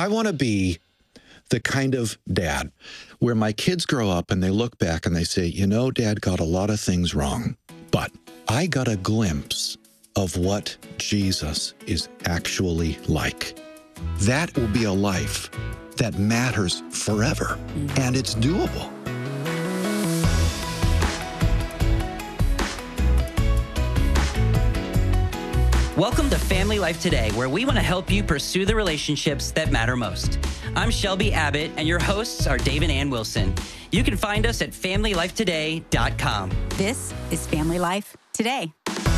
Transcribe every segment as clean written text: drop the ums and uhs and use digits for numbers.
I want to be the kind of dad where my kids grow up and they look back and they say, you know, Dad got a lot of things wrong, but I got a glimpse of what Jesus is actually like. That will be a life that matters forever, and it's doable. Welcome to Family Life Today, where we want to help you pursue the relationships that matter most. I'm Shelby Abbott, and your hosts are Dave and Ann Wilson. You can find us at FamilyLifeToday.com. This is Family Life Today.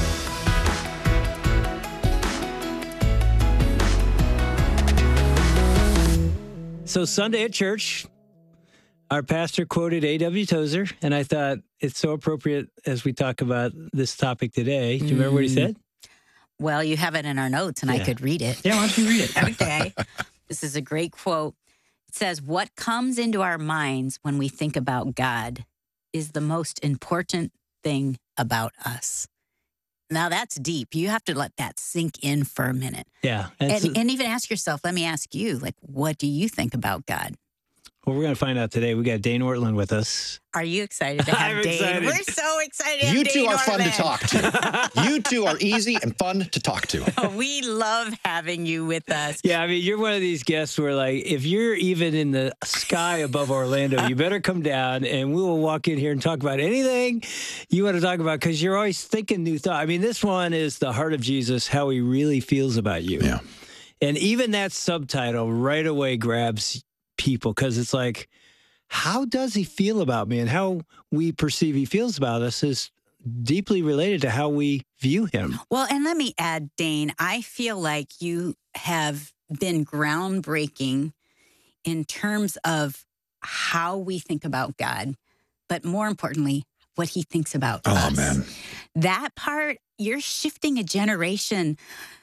So Sunday at church, our pastor quoted A.W. Tozer, and I thought it's so appropriate as we talk about this topic today. Do you remember what he said? Well, you have it in our notes, and I could read it. Yeah, why don't you read it? Okay. This is a great quote. It says, "What comes into our minds when we think about God is the most important thing about us." Now, that's deep. You have to let that sink in for a minute. Yeah. And even ask yourself, let me ask you, like, what do you think about God? Well, we're going to find out today. We got Dane Ortland with us. Are you excited to have I'm Dane? excited. We're so excited to have You Dane two are fun to Ortland. talk to. You two are easy and fun to talk to. We love having you with us. Yeah, I mean, you're one of these guests where, like, if you're even in the sky above Orlando, you better come down and we will walk in here and talk about anything you want to talk about because you're always thinking new thoughts. I mean, this one is the heart of Jesus, how he really feels about you. Yeah. And even that subtitle right away grabs people because it's like, how does he feel about me? And how we perceive he feels about us is deeply related to how we view him. Well, and let me add, Dane, I feel like you have been groundbreaking in terms of how we think about God, but more importantly, what he thinks about us. Oh, man. That part, you're shifting a generation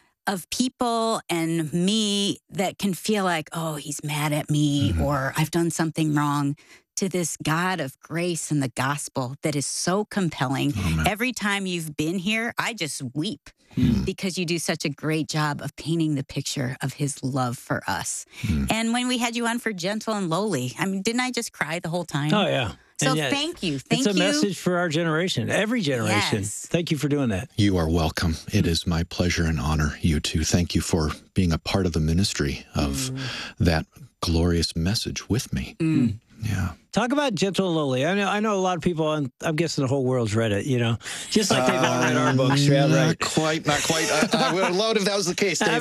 of people and me that can feel like, oh, he's mad at me or I've done something wrong, to this God of grace and the gospel that is so compelling. Every time you've been here, I just weep because you do such a great job of painting the picture of his love for us. And when we had you on for Gentle and Lowly, I mean, didn't I just cry the whole time? Oh, yeah. So And yet, thank you. Thank you. It's a message for our generation, every generation. Yes. Thank you for doing that. You are welcome. It is my pleasure and honor, you two. Thank you for being a part of the ministry of that glorious message with me. Yeah. Talk about Gentle and Lowly. I know a lot of people, and I'm guessing the whole world's read it, you know, just like they've all read our books. Yeah, Not quite. I would love if that was the case, Dave.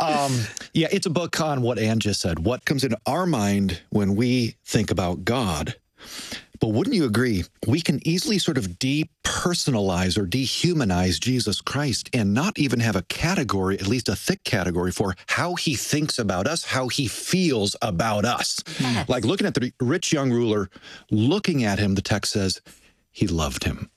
Yeah, it's a book on what Ann just said. What comes into our mind when we think about God. But wouldn't you agree, we can easily sort of depersonalize or dehumanize Jesus Christ and not even have a category, at least a thick category, for how he thinks about us, how he feels about us. Yes. Like looking at the rich young ruler, looking at him, the text says he loved him.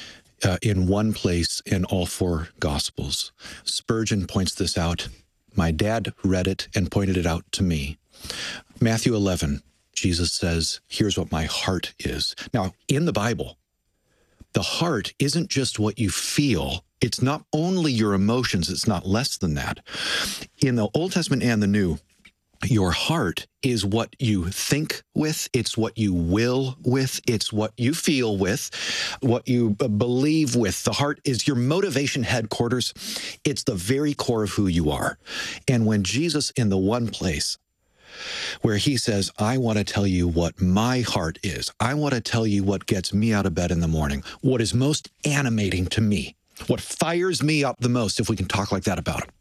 In one place in all four Gospels. Spurgeon points this out. My dad read it and pointed it out to me. Matthew 11. Jesus says, here's what my heart is. Now, in the Bible, the heart isn't just what you feel. It's not only your emotions. It's not less than that. In the Old Testament and the New, your heart is what you think with. It's what you will with. It's what you feel with, what you believe with. The heart is your motivation headquarters. It's the very core of who you are. And when Jesus, in the one place where he says, I want to tell you what my heart is. I want to tell you what gets me out of bed in the morning, what is most animating to me, what fires me up the most, if we can talk like that about it.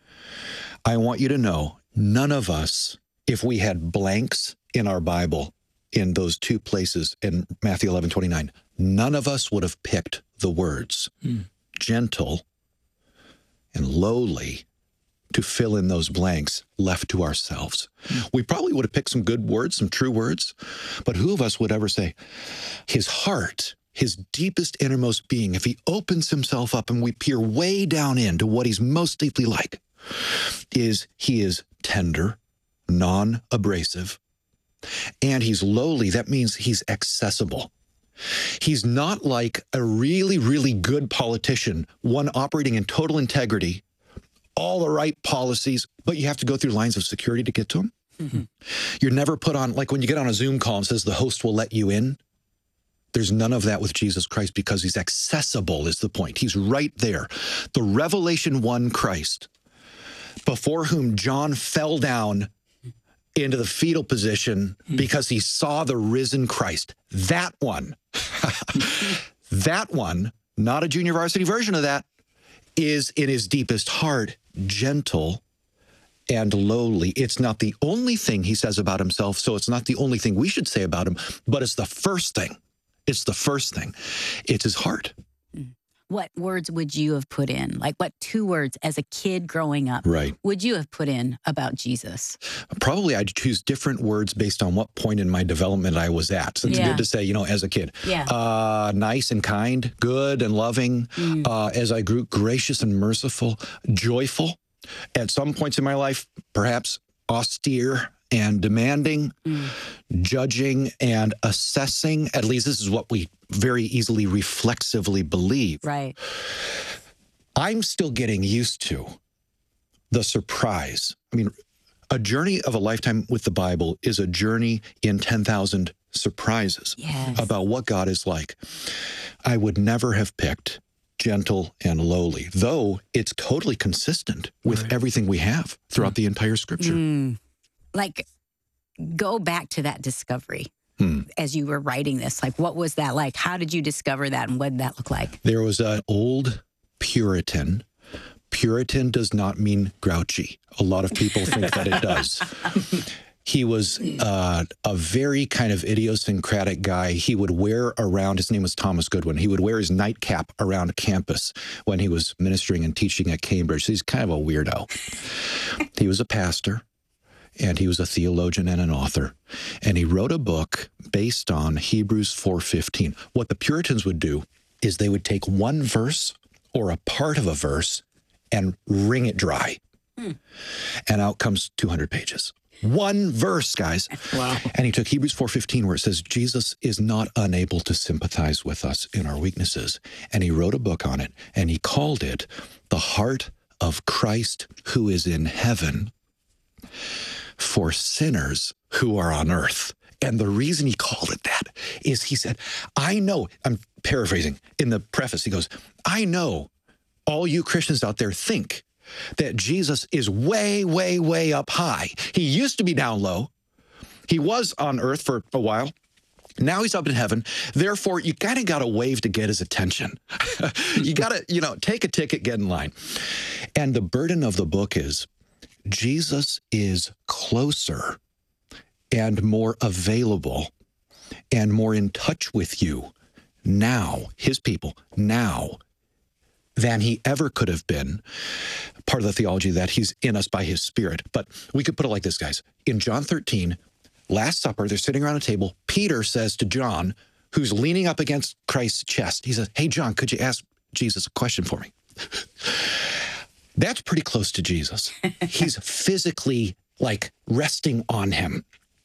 I want you to know, none of us, if we had blanks in our Bible in those two places in Matthew 11:29, none of us would have picked the words gentle and lowly to fill in those blanks left to ourselves. We probably would have picked some good words, some true words, but who of us would ever say his heart, his deepest innermost being, if he opens himself up and we peer way down into what he's most deeply like, is he is tender, non-abrasive, and he's lowly. That means he's accessible. He's not like a really, really good politician, one operating in total integrity, all the right policies, but you have to go through lines of security to get to them. You're never put on, like when you get on a Zoom call and says the host will let you in. There's none of that with Jesus Christ because he's accessible is the point. He's right there. The Revelation 1 Christ, before whom John fell down into the fetal position because he saw the risen Christ. That one, that one, not a junior varsity version of that, is in his deepest heart gentle and lowly. It's not the only thing he says about himself, so it's not the only thing we should say about him, but it's the first thing. It's the first thing. It's his heart. What words would you have put in? Like what 2 words as a kid growing up would you have put in about Jesus? Probably I'd choose different words based on what point in my development I was at. So it's good to say, you know, as a kid. Nice and kind, good and loving. As I grew, gracious and merciful, joyful. At some points in my life, perhaps austere and demanding, judging and assessing. At least this is what we very easily reflexively believe. Right. I'm still getting used to the surprise. I mean, a journey of a lifetime with the Bible is a journey in 10,000 surprises about what God is like. I would never have picked gentle and lowly, though it's totally consistent with everything we have throughout the entire Scripture. Like, go back to that discovery as you were writing this. Like, what was that like? How did you discover that, and what did that look like? There was an old Puritan. Puritan does not mean grouchy. A lot of people think that it does. He was a very kind of idiosyncratic guy. He would wear around, his name was Thomas Goodwin, he would wear his nightcap around campus when he was ministering and teaching at Cambridge. So he's kind of a weirdo. He was a pastor, and he was a theologian and an author. And he wrote a book based on Hebrews 4:15. What the Puritans would do is they would take one verse or a part of a verse and wring it dry. And out comes 200 pages. One verse, guys. Wow. And he took Hebrews 4:15 where it says, Jesus is not unable to sympathize with us in our weaknesses. And he wrote a book on it, and he called it The Heart of Christ Who is in Heaven for Sinners Who Are on Earth. And the reason he called it that is he said, I know, I'm paraphrasing, in the preface, he goes, I know all you Christians out there think that Jesus is way, way, way up high. He used to be down low. He was on earth for a while. Now he's up in heaven. Therefore, you kind of got to wave to get his attention. You got to, take a ticket, get in line. And the burden of the book is Jesus is closer and more available and more in touch with you now, his people, now, than he ever could have been. Part of the theology that he's in us by his Spirit. But we could put it like this, guys. In John 13, Last Supper, they're sitting around a table. Peter says to John, who's leaning up against Christ's chest, he says, hey, John, could you ask Jesus a question for me? That's pretty close to Jesus. He's physically like resting on him.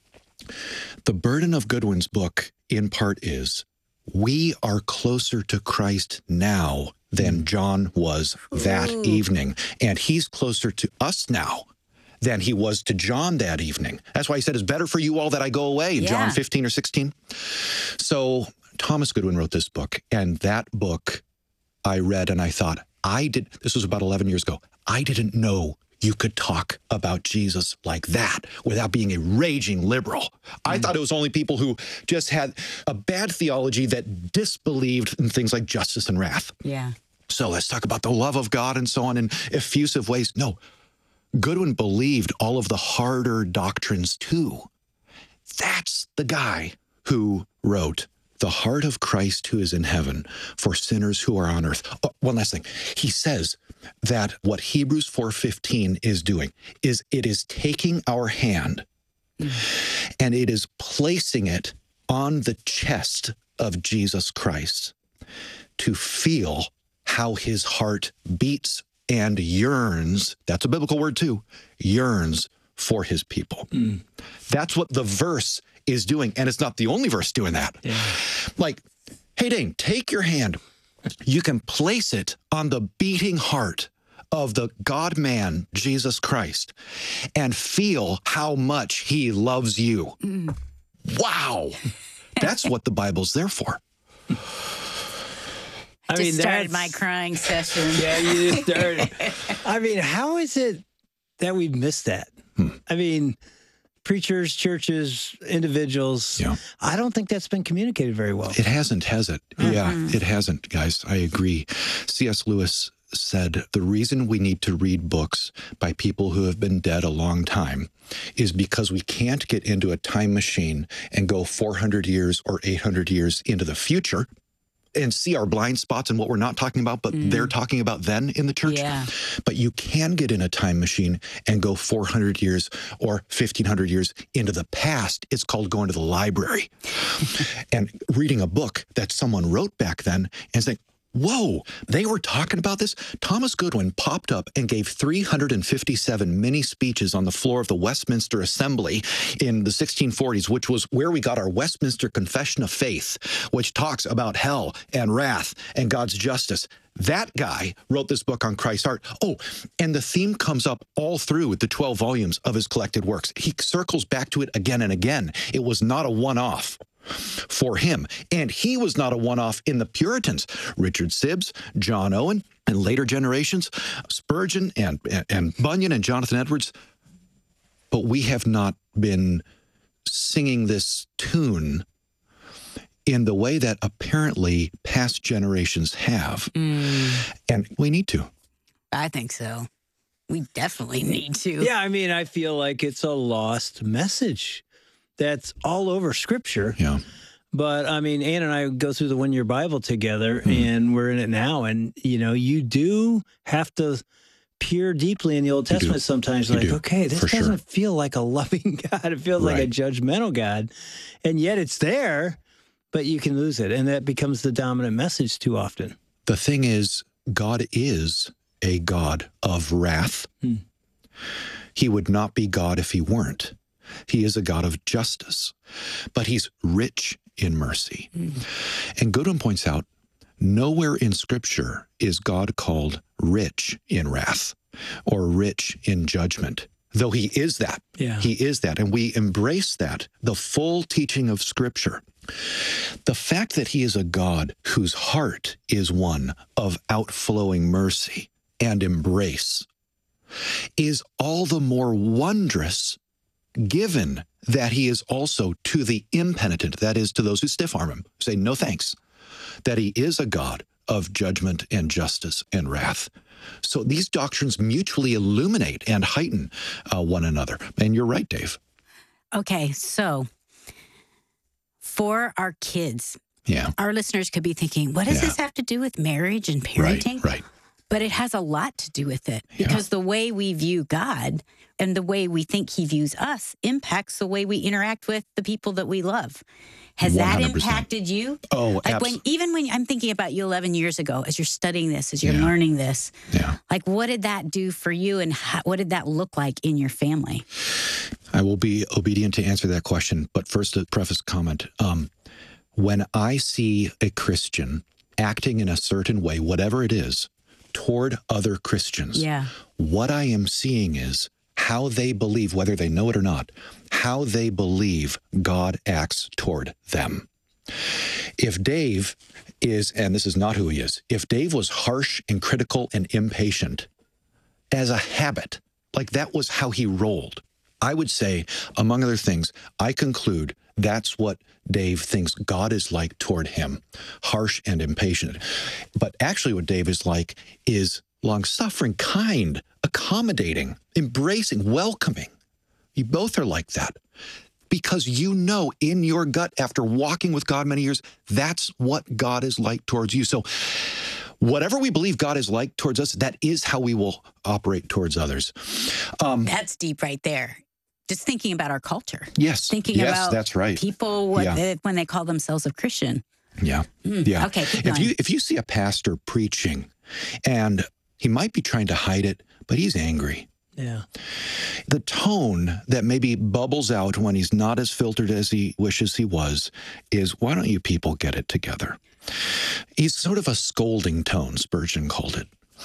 The burden of Goodwin's book, in part, is we are closer to Christ now than John was that evening. And he's closer to us now than he was to John that evening. That's why he said, it's better for you all that I go away in John 15 or 16. So Thomas Goodwin wrote this book, and that book I read and I thought, this was about 11 years ago, I didn't know you could talk about Jesus like that without being a raging liberal. I thought it was only people who just had a bad theology that disbelieved in things like justice and wrath. Yeah. So let's talk about the love of God and so on in effusive ways. No, Goodwin believed all of the harder doctrines too. That's the guy who wrote The Heart of Christ Who is in Heaven for Sinners Who Are on Earth. Oh, one last thing. He says that what Hebrews 4:15 is doing is it is taking our hand and it is placing it on the chest of Jesus Christ to feel how his heart beats and yearns, that's a biblical word too, yearns for his people. That's what the verse is doing. And it's not the only verse doing that. Yeah. Like, hey, Dane, take your hand. You can place it on the beating heart of the God-man, Jesus Christ, and feel how much he loves you. Wow. That's what the Bible's there for. I mean, started that's my crying session. Yeah, you just started. I mean, how is it that we've missed that? I mean, preachers, churches, individuals, Yeah. I don't think that's been communicated very well. It hasn't, has it? Yeah, it hasn't, guys. I agree. C.S. Lewis said the reason we need to read books by people who have been dead a long time is because we can't get into a time machine and go 400 years or 800 years into the future and see our blind spots and what we're not talking about, but they're talking about then in the church. Yeah. But you can get in a time machine and go 400 years or 1,500 years into the past. It's called going to the library and reading a book that someone wrote back then and saying, whoa, they were talking about this? Thomas Goodwin popped up and gave 357 mini speeches on the floor of the Westminster Assembly in the 1640s, which was where we got our Westminster Confession of Faith, which talks about hell and wrath and God's justice. That guy wrote this book on Christ's heart. Oh, and the theme comes up all through the 12 volumes of his collected works. He circles back to it again and again. It was not a one-off for him. And he was not a one-off in the Puritans. Richard Sibbes, John Owen, and later generations, Spurgeon and Bunyan and Jonathan Edwards. But we have not been singing this tune in the way that apparently past generations have. And we need to. I think so. We definitely need to. Yeah, I mean, I feel like it's a lost message that's all over Scripture. Yeah. But I mean, Ann and I go through the 1 Year Bible together, and we're in it now. And, you know, you do have to peer deeply in the Old Testament sometimes. You like, do, okay, this for doesn't sure. feel like a loving God. It feels like a Right. judgmental God. And yet it's there, but you can lose it. And that becomes the dominant message too often. The thing is, God is a God of wrath. He would not be God if he weren't. He is a God of justice, but he's rich in mercy. And Goodwin points out, nowhere in Scripture is God called rich in wrath or rich in judgment, though he is that. Yeah. He is that, and we embrace that, the full teaching of Scripture. The fact that he is a God whose heart is one of outflowing mercy and embrace is all the more wondrous given that he is also to the impenitent, that is, to those who stiff-arm him, say no thanks, that he is a God of judgment and justice and wrath. So these doctrines mutually illuminate and heighten one another. And you're right, Dave. Okay, so for our kids, our listeners could be thinking, what does this have to do with marriage and parenting? Right. But it has a lot to do with it because the way we view God and the way we think he views us impacts the way we interact with the people that we love. Has that 100%. impacted you? Oh, like even when I'm thinking about you 11 years ago, as you're studying this, as you're learning this, like what did that do for you and what did that look like in your family? I will be obedient to answer that question, but first a preface comment. When I see a Christian acting in a certain way, whatever it is, toward other Christians, what I am seeing is how they believe, whether they know it or not, how they believe God acts toward them. If Dave is, and this is not who he is, if Dave was harsh and critical and impatient as a habit, like that was how he rolled, I would say, among other things, I conclude that's what Dave thinks God is like toward him, harsh and impatient. But actually what Dave is like is long-suffering, kind, accommodating, embracing, welcoming. You both are like that because you know in your gut after walking with God many years, that's what God is like towards you. So whatever we believe God is like towards us, that is how we will operate towards others. That's deep right there. Just thinking about our culture. Yes. Thinking about that's right. people when they call themselves a Christian. Yeah. Okay, keep going. If you see a pastor preaching and he might be trying to hide it, but he's angry. Yeah. The tone that maybe bubbles out when he's not as filtered as he wishes he was is, why don't you people get it together? He's sort of a scolding tone, Spurgeon called it.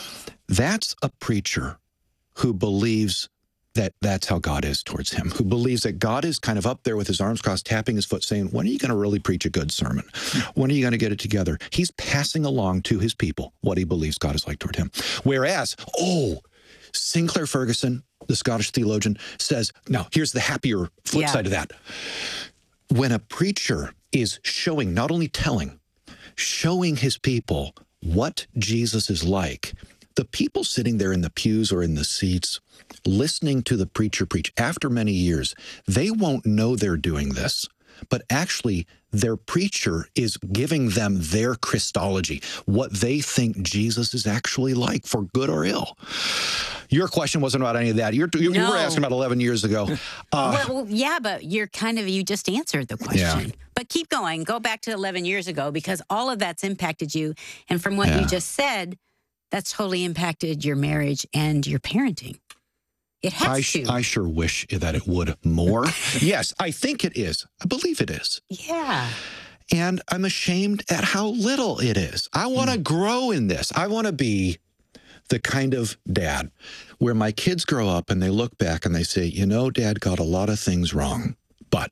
That's a preacher who believes that that's how God is towards him, who believes that God is kind of up there with his arms crossed, tapping his foot, saying, when are you going to really preach a good sermon? When are you going to get it together? He's passing along to his people what he believes God is like toward him. Whereas, Sinclair Ferguson, the Scottish theologian, says, now, here's the happier flip side of that. When a preacher is showing, not only telling, showing his people what Jesus is like, the people sitting there in the pews or in the seats, listening to the preacher preach after many years, they won't know they're doing this, but actually their preacher is giving them their Christology, what they think Jesus is actually like, for good or ill. Your question wasn't about any of that. You were asking about 11 years ago. Well, yeah, but you just answered the question. Yeah. But keep going. Go back to 11 years ago, because all of that's impacted you. And from what you just said, that's totally impacted your marriage and your parenting. It has to. I sure wish that it would more. Yes, I think it is. I believe it is. Yeah. And I'm ashamed at how little it is. I want to grow in this. I want to be the kind of dad where my kids grow up and they look back and they say, Dad got a lot of things wrong, but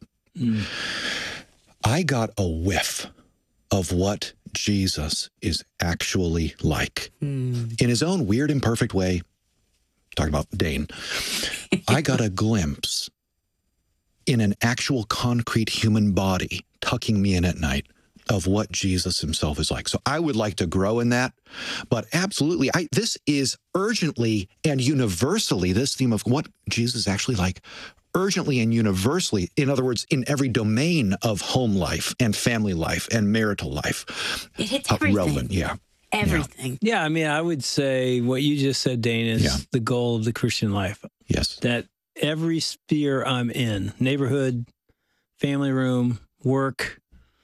I got a whiff of what Jesus is actually like. In his own weird, imperfect way, talking about Dane, I got a glimpse in an actual concrete human body tucking me in at night of what Jesus himself is like. So I would like to grow in that, but absolutely, this is urgently and universally, this theme of what Jesus is actually like, urgently and universally, in other words, in every domain of home life and family life and marital life. It hits everything. Relevant, yeah. Everything. Yeah, I mean, I would say what you just said, Dane, is the goal of the Christian life. Yes. That every sphere I'm in, neighborhood, family room, work,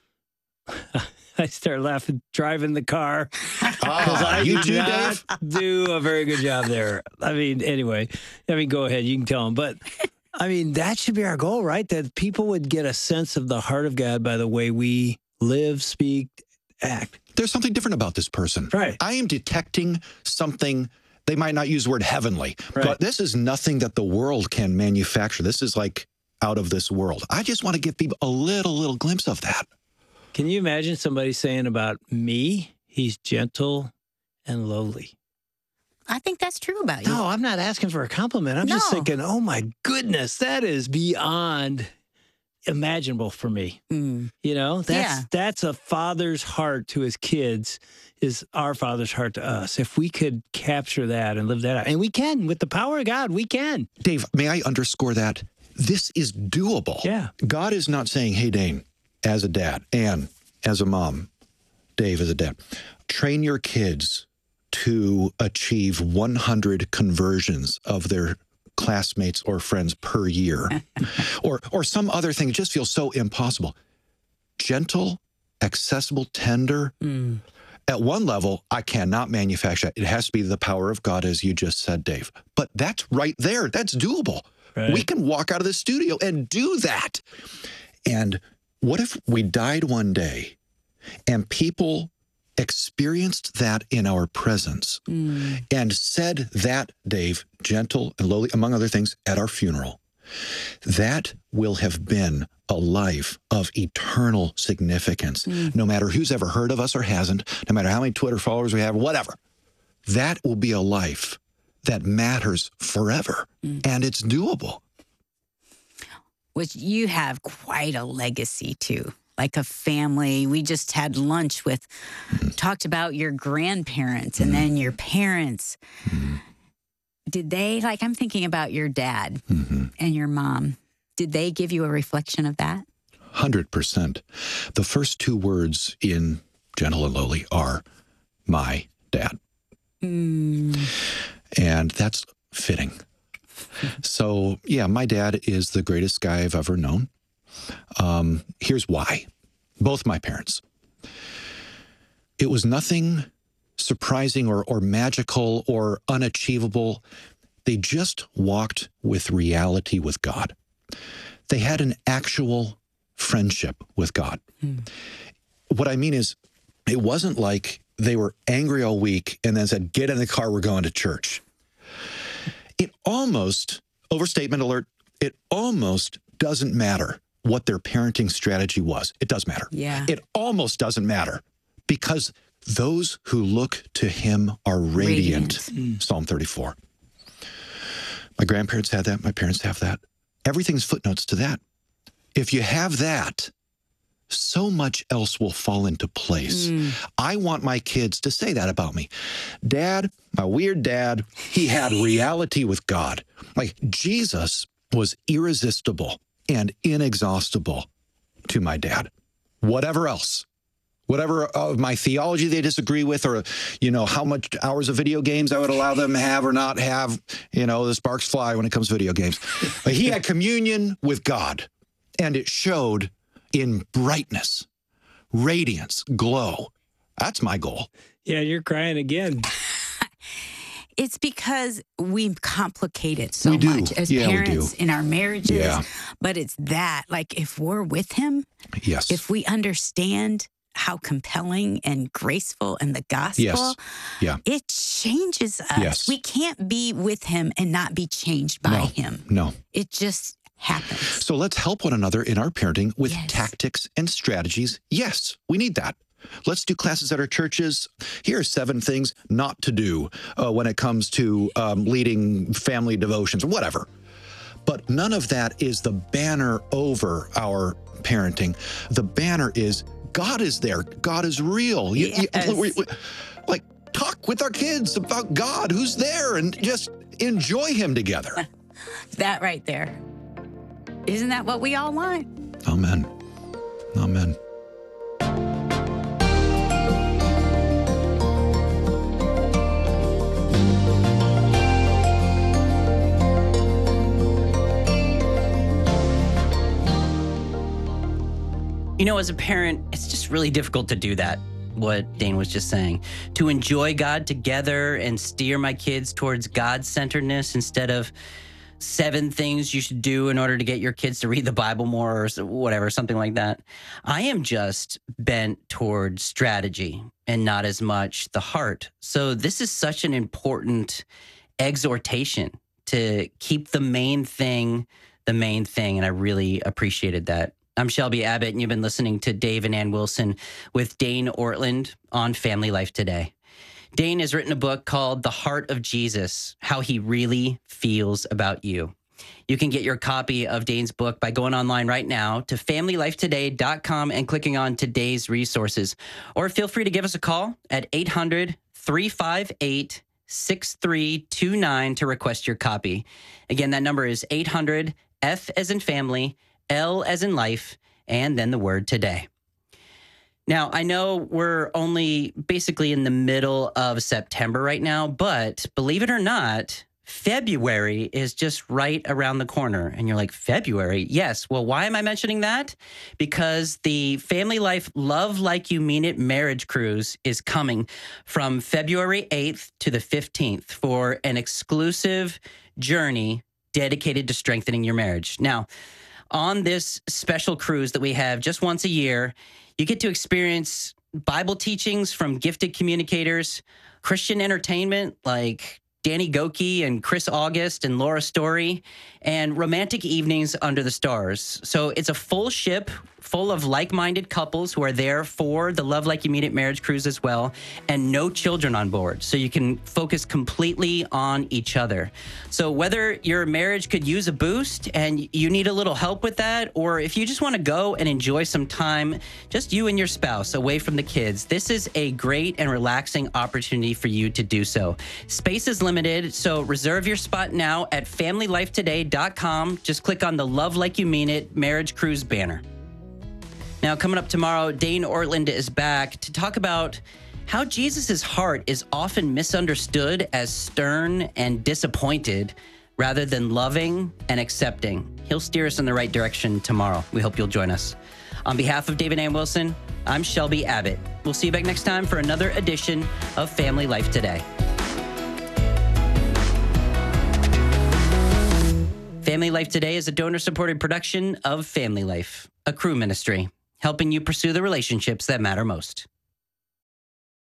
I start laughing driving the car because I do a very good job there. I mean, anyway, go ahead. You can tell them. But, I mean, that should be our goal, right? That people would get a sense of the heart of God by the way we live, speak, act. There's something different about this person. Right. I am detecting something. They might not use the word heavenly, but this is nothing that the world can manufacture. This is like out of this world. I just want to give people a little glimpse of that. Can you imagine somebody saying about me, he's gentle and lowly? I think that's true about you. No, I'm not asking for a compliment. I'm just thinking, oh my goodness, that is beyond imaginable for me. That's a father's heart to his kids, is our Father's heart to us. If we could capture that and live that out, and we can, with the power of God, we can. Dave, may I underscore that? This is doable. Yeah. God is not saying, hey, Dane, as a dad, Ann, as a mom, Dave, as a dad, train your kids to achieve 100 conversions of their classmates or friends per year, or some other thing. It just feels so impossible. Gentle, accessible, tender. At one level, I cannot manufacture that. It has to be the power of God, as you just said, Dave. But that's right there. That's doable. Right. We can walk out of the studio and do that. And what if we died one day and people experienced that in our presence and said that, Dave, gentle and lowly, among other things, at our funeral? That will have been a life of eternal significance, no matter who's ever heard of us or hasn't, no matter how many Twitter followers we have, whatever. That will be a life that matters forever, and it's doable. Which you have quite a legacy too, like a family. We just had lunch with, talked about your grandparents and then your parents. Did they, like, I'm thinking about your dad and your mom. Did they give you a reflection of that? 100%. The first two words in Gentle and Lowly are my dad. And that's fitting. So, yeah, my dad is the greatest guy I've ever known. Here's why. Both my parents. It was nothing surprising or magical or unachievable. They just walked with reality with God. They had an actual friendship with God. What I mean is, it wasn't like they were angry all week and then said, get in the car, we're going to church. It almost, overstatement alert, it almost doesn't matter what their parenting strategy was. It does matter. Yeah. It almost doesn't matter because those who look to him are radiant. Psalm 34. My grandparents had that. My parents have that. Everything's footnotes to that. If you have that, so much else will fall into place. I want my kids to say that about me. Dad, my weird dad, he had reality with God. Like Jesus was irresistible and inexhaustible to my dad. Whatever else, whatever of my theology they disagree with, or, how much hours of video games I would allow them to have or not have, the sparks fly when it comes to video games. But he had communion with God, and it showed in brightness, radiance, glow. That's my goal. Yeah, you're crying again. It's because we complicate it so We do. much as Yeah, we parents do. in our marriages. Yeah. But it's that, like, if we're with him, Yes. if we understand how compelling and graceful and the gospel, Yes. Yeah. it changes us. Yes. We can't be with him and not be changed by him. No. It just happens. So let's help one another in our parenting with Yes. tactics and strategies. Yes, we need that. Let's do classes at our churches. Here are 7 things not to do when it comes to leading family devotions, whatever. But none of that is the banner over our parenting. The banner is God is there. God is real. Yes. Like, talk with our kids about God who's there and just enjoy him together. That right there. Isn't that what we all want? Amen. Amen. As a parent, it's just really difficult to do that, what Dane was just saying. To enjoy God together and steer my kids towards God-centeredness instead of 7 things you should do in order to get your kids to read the Bible more or whatever, something like that. I am just bent towards strategy and not as much the heart. So this is such an important exhortation to keep the main thing, and I really appreciated that. I'm Shelby Abbott, and you've been listening to Dave and Ann Wilson with Dane Ortlund on Family Life Today. Dane has written a book called The Heart of Jesus, How He Really Feels About You. You can get your copy of Dane's book by going online right now to familylifetoday.com and clicking on today's resources. Or feel free to give us a call at 800-358-6329 to request your copy. Again, that number is 800-F as in family, L as in life, and then the word today. Now, I know we're only basically in the middle of September right now, but believe it or not, February is just right around the corner. And you're like, February? Yes. Well, why am I mentioning that? Because the Family Life Love Like You Mean It Marriage Cruise is coming from February 8th to the 15th for an exclusive journey dedicated to strengthening your marriage. Now, on this special cruise that we have just once a year, you get to experience Bible teachings from gifted communicators, Christian entertainment like Danny Goki and Chris August and Laura Story, and romantic evenings under the stars. So it's a full ship full of like-minded couples who are there for the Love Like You Mean It marriage cruise as well, and no children on board. So you can focus completely on each other. So whether your marriage could use a boost and you need a little help with that, or if you just want to go and enjoy some time, just you and your spouse away from the kids, this is a great and relaxing opportunity for you to do so. Space is limited, so reserve your spot now at familylifetoday.com. Just click on the Love Like You Mean It marriage cruise banner. Now, coming up tomorrow, Dane Ortlund is back to talk about how Jesus' heart is often misunderstood as stern and disappointed rather than loving and accepting. He'll steer us in the right direction tomorrow. We hope you'll join us. On behalf of Dave and Ann Wilson, I'm Shelby Abbott. We'll see you back next time for another edition of Family Life Today. Family Life Today is a donor-supported production of Family Life, a Cru ministry, helping you pursue the relationships that matter most.